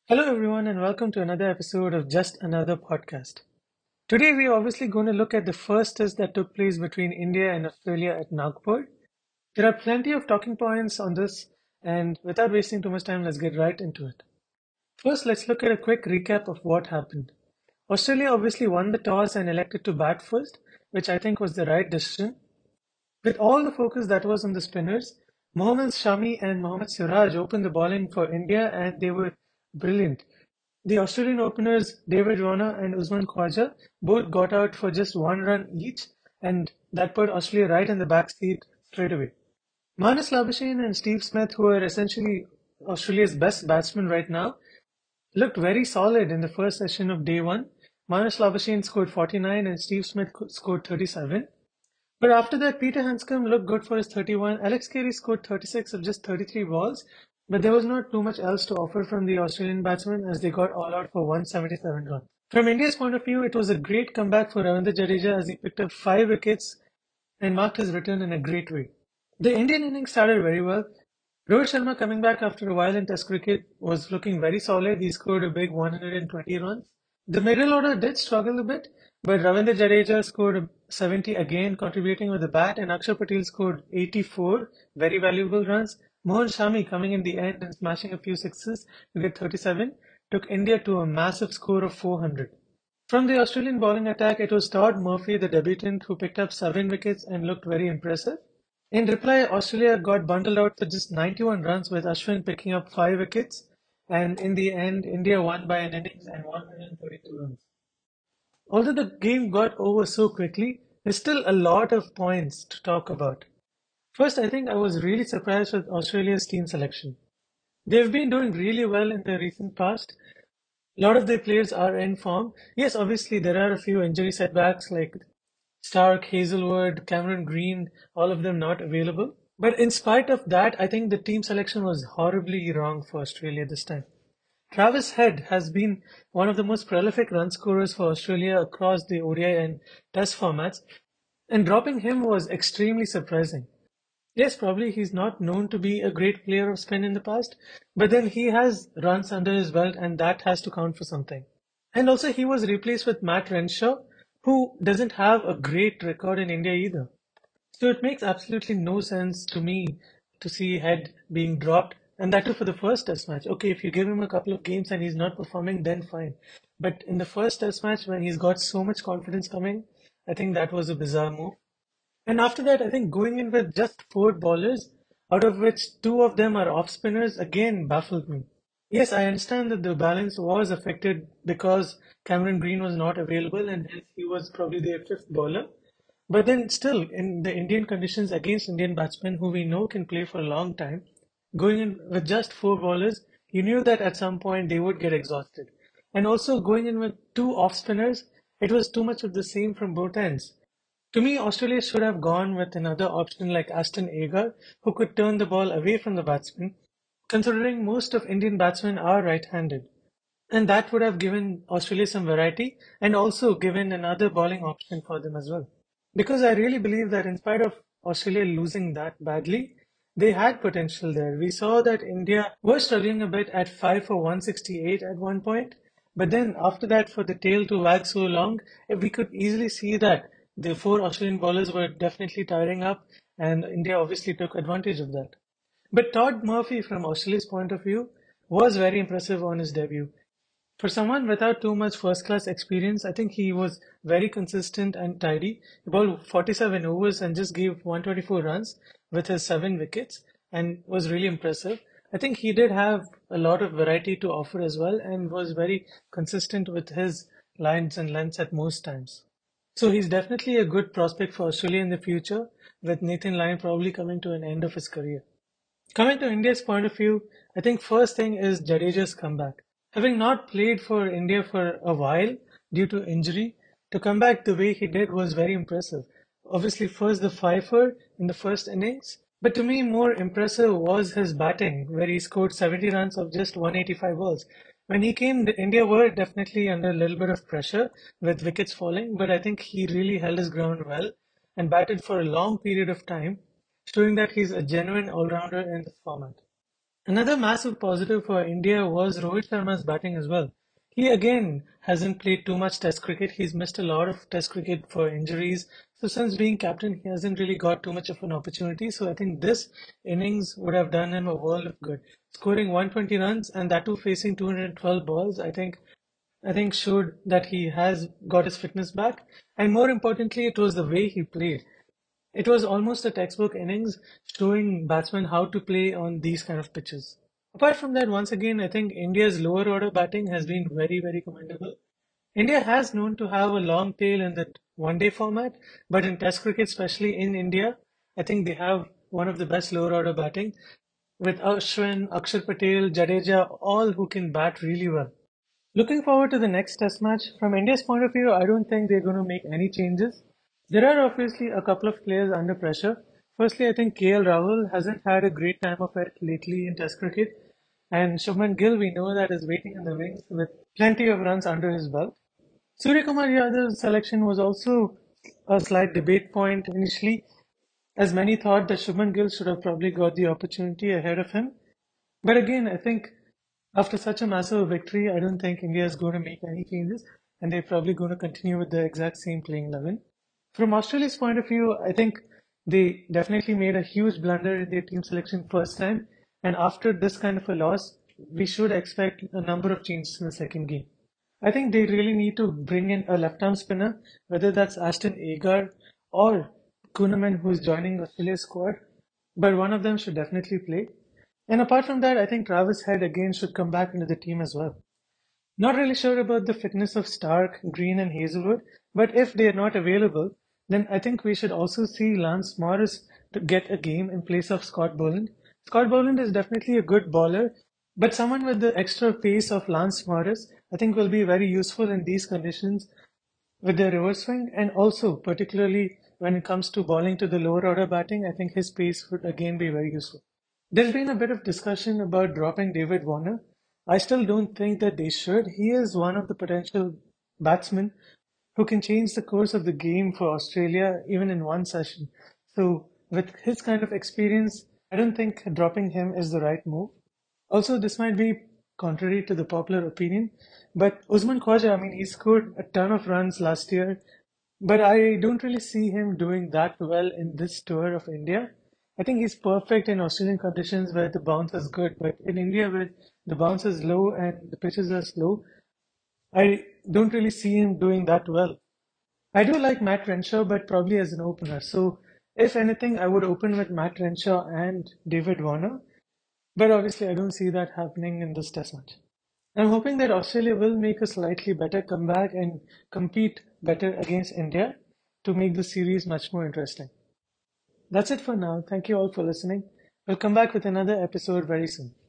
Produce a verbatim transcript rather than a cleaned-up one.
Hello, everyone, and welcome to another episode of Just Another Podcast. Today, we're obviously going to look at the first test that took place between India and Australia at Nagpur. There are plenty of talking points on this, and without wasting too much time, let's get right into it. First, let's look at a quick recap of what happened. Australia obviously won the toss and elected to bat first, which I think was the right decision. With all the focus that was on the spinners, Mohammad Shami and Mohammad Siraj opened the bowling for India and they were brilliant. The Australian openers David Warner and Usman Khawaja both got out for just one run each, and that put Australia right in the back seat straight away. Marnus Labuschagne and Steve Smith, who are essentially Australia's best batsmen right now, looked very solid in the first session of day one. Marnus Labuschagne scored forty-nine and Steve Smith scored thirty-seven. But after that, Peter Handscomb looked good for his thirty-one. Alex Carey scored thirty-six of just thirty-three balls, but there was not too much else to offer from the Australian batsmen as they got all out for one hundred seventy-seven runs. From India's point of view, it was a great comeback for Ravindra Jadeja as he picked up five wickets and marked his return in a great way. The Indian innings started very well. Rohit Sharma, coming back after a while in Test cricket, was looking very solid. He scored a big one hundred twenty runs. The middle order did struggle a bit, but Ravindra Jadeja scored seventy again, contributing with the bat, and Akshar Patel scored eighty-four very valuable runs. Mohan Shami, coming in the end and smashing a few sixes to get thirty-seven, took India to a massive score of four hundred. From the Australian bowling attack, it was Todd Murphy, the debutant, who picked up seven wickets and looked very impressive. In reply, Australia got bundled out for just ninety-one runs, with Ashwin picking up five wickets, and in the end, India won by an innings and one hundred thirty-two runs. Although the game got over so quickly, there's still a lot of points to talk about. First, I think I was really surprised with Australia's team selection. They've been doing really well in the recent past. A lot of their players are in form. Yes, obviously, there are a few injury setbacks like Stark, Hazelwood, Cameron Green, all of them not available. But in spite of that, I think the team selection was horribly wrong for Australia this time. Travis Head has been one of the most prolific run scorers for Australia across the O D I and Test formats, and dropping him was extremely surprising. Yes, probably he's not known to be a great player of spin in the past, but then he has runs under his belt, and that has to count for something. And also, he was replaced with Matt Renshaw, who doesn't have a great record in India either. So it makes absolutely no sense to me to see Head being dropped, and that too for the first test match. Okay, if you give him a couple of games and he's not performing, then fine. But in the first test match, when he's got so much confidence coming, I think that was a bizarre move. And after that, I think going in with just four bowlers, out of which two of them are off spinners, again baffled me. Yes, I understand that the balance was affected because Cameron Green was not available and hence he was probably their fifth bowler. But then still, in the Indian conditions against Indian batsmen who we know can play for a long time, going in with just four bowlers, you knew that at some point they would get exhausted. And also going in with two off spinners, it was too much of the same from both ends. To me, Australia should have gone with another option like Aston Agar, who could turn the ball away from the batsman, considering most of Indian batsmen are right-handed. And that would have given Australia some variety and also given another bowling option for them as well. Because I really believe that in spite of Australia losing that badly, they had potential there. We saw that India was struggling a bit at five for one sixty-eight at one point, but then after that, for the tail to wag so long, eh, we could easily see that the four Australian bowlers were definitely tiring up, and India obviously took advantage of that. But Todd Murphy, from Australia's point of view, was very impressive on his debut. For someone without too much first class experience, I think he was very consistent and tidy. He bowled forty-seven overs and just gave one hundred twenty-four runs with his seven wickets and was really impressive. I think he did have a lot of variety to offer as well and was very consistent with his lines and lengths at most times. So he's definitely a good prospect for Australia in the future, with Nathan Lyon probably coming to an end of his career. Coming to India's point of view, I think first thing is Jadeja's comeback. Having not played for India for a while due to injury, to come back the way he did was very impressive. Obviously, first the fifer in the first innings, but to me more impressive was his batting, where he scored seventy runs of just one hundred eighty-five balls. When he came, the India were definitely under a little bit of pressure with wickets falling, but I think he really held his ground well and batted for a long period of time, showing that he's a genuine all-rounder in this format. Another massive positive for India was Rohit Sharma's batting as well. He again hasn't played too much Test cricket. He's missed a lot of Test cricket for injuries. So since being captain, he hasn't really got too much of an opportunity. So I think this innings would have done him a world of good. Scoring one hundred twenty runs and that too facing two hundred twelve balls, I think I think showed that he has got his fitness back. And more importantly, it was the way he played. It was almost a textbook innings showing batsmen how to play on these kind of pitches. Apart from that, once again, I think India's lower order batting has been very, very commendable. India has known to have a long tail in the one day format, but in Test cricket, especially in India, I think they have one of the best lower order batting with Ashwin, Akshar Patel, Jadeja, all who can bat really well. Looking forward to the next test match. From India's point of view, I don't think they're going to make any changes. There are obviously a couple of players under pressure. Firstly, I think K L Rahul hasn't had a great time of it lately in Test cricket. And Shubman Gill, we know that is waiting in the wings with plenty of runs under his belt. Suryakumar Yadav's selection was also a slight debate point initially, as many thought that Shubman Gill should have probably got the opportunity ahead of him. But again, I think after such a massive victory, I don't think India is going to make any changes, and they're probably going to continue with the exact same playing eleven. From Australia's point of view, I think they definitely made a huge blunder in their team selection first time, and after this kind of a loss, we should expect a number of changes in the second game. I think they really need to bring in a left-arm spinner, whether that's Ashton Agar or Kuhneman, who is joining Australia's squad, but one of them should definitely play. And apart from that, I think Travis Head again should come back into the team as well. Not really sure about the fitness of Stark, Green, and Hazelwood, but if they are not available, then I think we should also see Lance Morris to get a game in place of Scott Boland. Scott Boland is definitely a good bowler, but someone with the extra pace of Lance Morris, I think will be very useful in these conditions with their reverse swing, and also particularly when it comes to bowling to the lower order batting, I think his pace would again be very useful. There's been a bit of discussion about dropping David Warner. I still don't think that they should. He is one of the potential batsmen who can change the course of the game for Australia even in one session. So, with his kind of experience, I don't think dropping him is the right move. Also, this might be contrary to the popular opinion, but Usman Khwaja, I mean, he scored a ton of runs last year, but I don't really see him doing that well in this tour of India. I think he's perfect in Australian conditions where the bounce is good, but in India where the bounce is low and the pitches are slow, I don't really see him doing that well. I do like Matt Renshaw, but probably as an opener. So, if anything, I would open with Matt Renshaw and David Warner. But obviously, I don't see that happening in this test match. I'm hoping that Australia will make a slightly better comeback and compete better against India to make the series much more interesting. That's it for now. Thank you all for listening. We'll come back with another episode very soon.